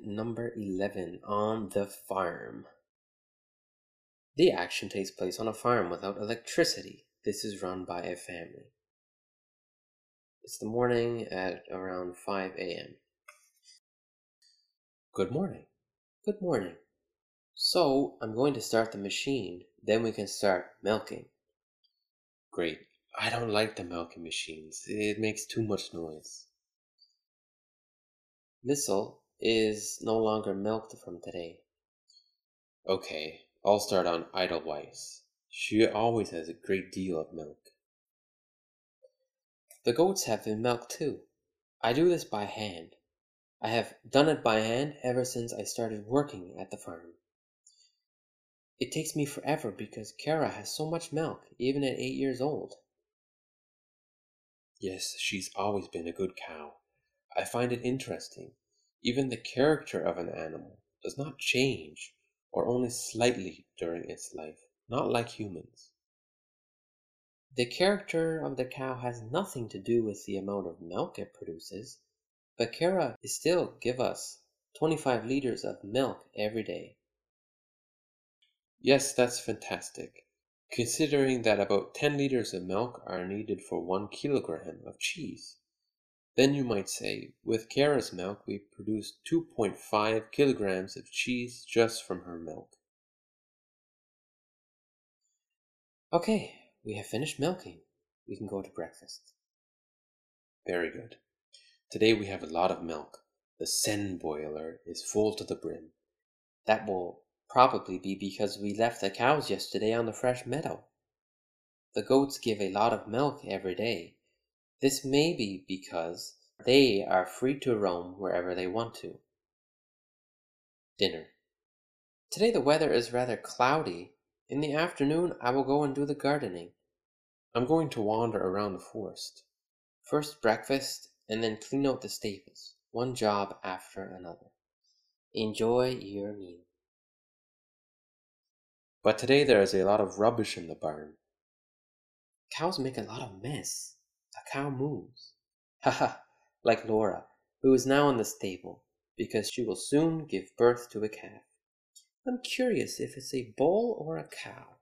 number 11 on the farm. The action takes place on a farm without electricity. This is run by a family. It's the morning at around 5 a.m. Good morning. Good morning. So, I'm going to start the machine, then we can start milking. Great. I don't like the milking machines. It makes too much noise. Missile is no longer milked from today. Okay, I'll start on Edelweiss. She always has a great deal of milk. The goats have been milked too. I do this by hand. I have done it by hand ever since I started working at the farm. It takes me forever because Kara has so much milk, even at 8 years old. Yes, she's always been a good cow. I find it interesting. Even the character of an animal does not change, or only slightly during its life, not like humans. The character of the cow has nothing to do with the amount of milk it produces, but Kara still gives us 25 liters of milk every day. Yes, that's fantastic, considering that about 10 liters of milk are needed for 1 kilogram of cheese. Then you might say, with Kara's milk, we produce 2.5 kilograms of cheese just from her milk. Okay, we have finished milking. We can go to breakfast. Very good. Today we have a lot of milk. The Sen boiler is full to the brim. That will probably be because we left the cows yesterday on the fresh meadow. The goats give a lot of milk every day. This may be because they are free to roam wherever they want to. Dinner. Today the weather is rather cloudy. In the afternoon I will go and do the gardening. I'm going to wander around the forest. First breakfast and then clean out the stables, one job after another. Enjoy your meal. But today there is a lot of rubbish in the barn. Cows make a lot of mess. A cow moves. Haha, like Laura, who is now in the stable, because she will soon give birth to a calf. I'm curious if it's a bull or a cow.